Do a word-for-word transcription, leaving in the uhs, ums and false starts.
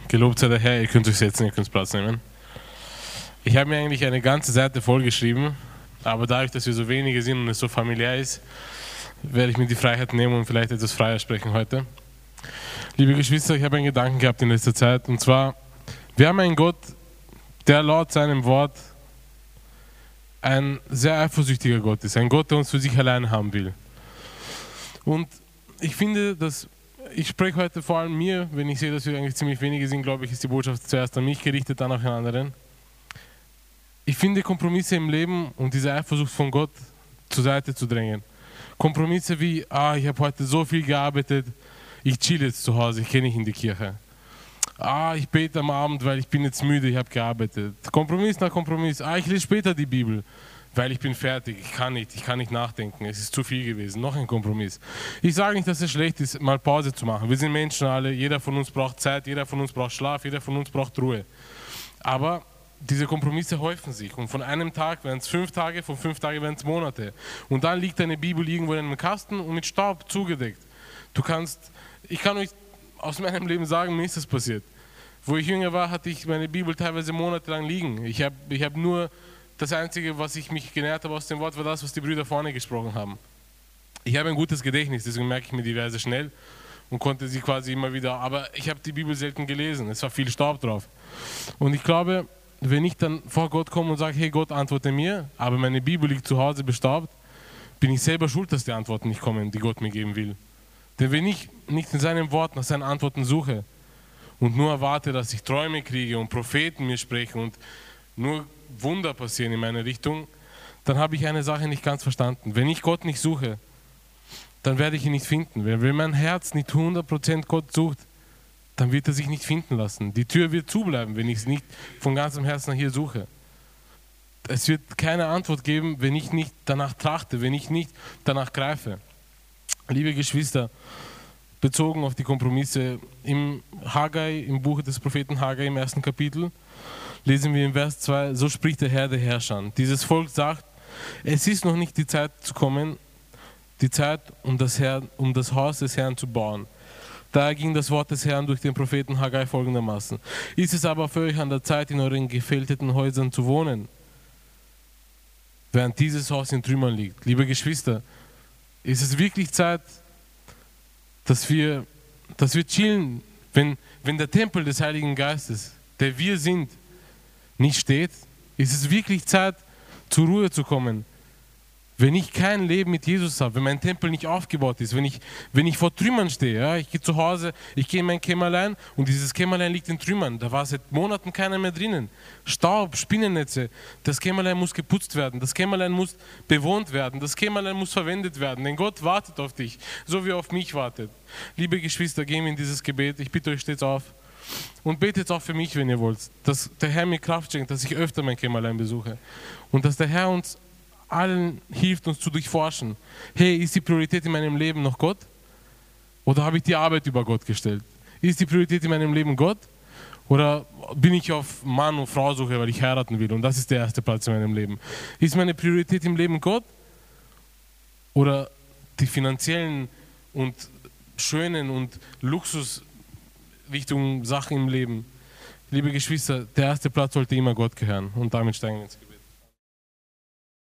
Gelobt sei der Herr, ihr könnt euch setzen, ihr könnt Platz nehmen. Ich habe mir eigentlich eine ganze Seite vollgeschrieben, aber dadurch, dass wir so wenige sind und es so familiär ist, werde ich mir die Freiheit nehmen und vielleicht etwas freier sprechen heute. Liebe Geschwister, ich habe einen Gedanken gehabt in letzter Zeit, und zwar, wir haben einen Gott, der laut seinem Wort ein sehr eifersüchtiger Gott ist, ein Gott, der uns für sich allein haben will. Und ich finde, dass ich spreche heute vor allem mir, wenn ich sehe, dass wir eigentlich ziemlich wenige sind, glaube ich, ist die Botschaft zuerst an mich gerichtet, dann auch an anderen. Ich finde Kompromisse im Leben und diese Eifersucht von Gott zur Seite zu drängen. Kompromisse wie, ah, ich habe heute so viel gearbeitet, ich chill jetzt zu Hause, ich gehe nicht in die Kirche. Ah, ich bete am Abend, weil ich bin jetzt müde, ich habe gearbeitet. Kompromiss nach Kompromiss. Ah, ich lese später die Bibel, weil ich bin fertig, ich kann nicht, ich kann nicht nachdenken, es ist zu viel gewesen. Noch ein Kompromiss. Ich sage nicht, dass es schlecht ist, mal Pause zu machen. Wir sind Menschen alle, jeder von uns braucht Zeit, jeder von uns braucht Schlaf, jeder von uns braucht Ruhe. Aber diese Kompromisse häufen sich, und von einem Tag werden es fünf Tage, von fünf Tagen werden es Monate. Und dann liegt deine Bibel irgendwo in einem Kasten und mit Staub zugedeckt. Du kannst, ich kann euch aus meinem Leben sagen, mir ist das passiert. Wo ich jünger war, hatte ich meine Bibel teilweise monatelang liegen. Ich habe ich hab nur, das Einzige, was ich mich genährt habe aus dem Wort, war das, was die Brüder vorne gesprochen haben. Ich habe ein gutes Gedächtnis, deswegen merke ich mir die Verse schnell und konnte sie quasi immer wieder, aber ich habe die Bibel selten gelesen, es war viel Staub drauf. Und ich glaube, wenn ich dann vor Gott komme und sage, hey Gott, antworte mir, aber meine Bibel liegt zu Hause bestaubt, bin ich selber schuld, dass die Antworten nicht kommen, die Gott mir geben will. Denn wenn ich nicht in seinem Wort nach seinen Antworten suche und nur erwarte, dass ich Träume kriege und Propheten mir sprechen und nur Wunder passieren in meine Richtung, dann habe ich eine Sache nicht ganz verstanden. Wenn ich Gott nicht suche, dann werde ich ihn nicht finden. Wenn mein Herz nicht hundert Prozent Gott sucht, dann wird er sich nicht finden lassen. Die Tür wird zubleiben, wenn ich es nicht von ganzem Herzen hier suche. Es wird keine Antwort geben, wenn ich nicht danach trachte, wenn ich nicht danach greife. Liebe Geschwister, bezogen auf die Kompromisse, im Haggai, im Buch des Propheten Haggai im ersten Kapitel, lesen wir im Vers zwei, so spricht der Herr der Herrscher. Dieses Volk sagt, es ist noch nicht die Zeit zu kommen, die Zeit, um das, Herr, um das Haus des Herrn zu bauen. Daher ging das Wort des Herrn durch den Propheten Haggai folgendermaßen. Ist es aber für euch an der Zeit, in euren gefälteten Häusern zu wohnen, während dieses Haus in Trümmern liegt? Liebe Geschwister, ist es wirklich Zeit, dass wir, dass wir chillen, wenn, wenn der Tempel des Heiligen Geistes, der wir sind, nicht steht? Ist es wirklich Zeit, zur Ruhe zu kommen? Wenn ich kein Leben mit Jesus habe, wenn mein Tempel nicht aufgebaut ist, wenn ich, wenn ich vor Trümmern stehe, ja, ich gehe zu Hause, ich gehe in mein Kämmerlein und dieses Kämmerlein liegt in Trümmern, da war seit Monaten keiner mehr drinnen. Staub, Spinnennetze, das Kämmerlein muss geputzt werden, das Kämmerlein muss bewohnt werden, das Kämmerlein muss verwendet werden, denn Gott wartet auf dich, so wie er auf mich wartet. Liebe Geschwister, gehen wir in dieses Gebet, ich bitte euch, steht auf und betet auch für mich, wenn ihr wollt, dass der Herr mir Kraft schenkt, dass ich öfter mein Kämmerlein besuche und dass der Herr uns allen hilft, uns zu durchforschen. Hey, ist die Priorität in meinem Leben noch Gott? Oder habe ich die Arbeit über Gott gestellt? Ist die Priorität in meinem Leben Gott? Oder bin ich auf Mann und Frau suche, weil ich heiraten will und das ist der erste Platz in meinem Leben? Ist meine Priorität im Leben Gott? Oder die finanziellen und schönen und Luxusrichtungen Sachen im Leben? Liebe Geschwister, der erste Platz sollte immer Gott gehören, und damit steigen wir ins Gebet.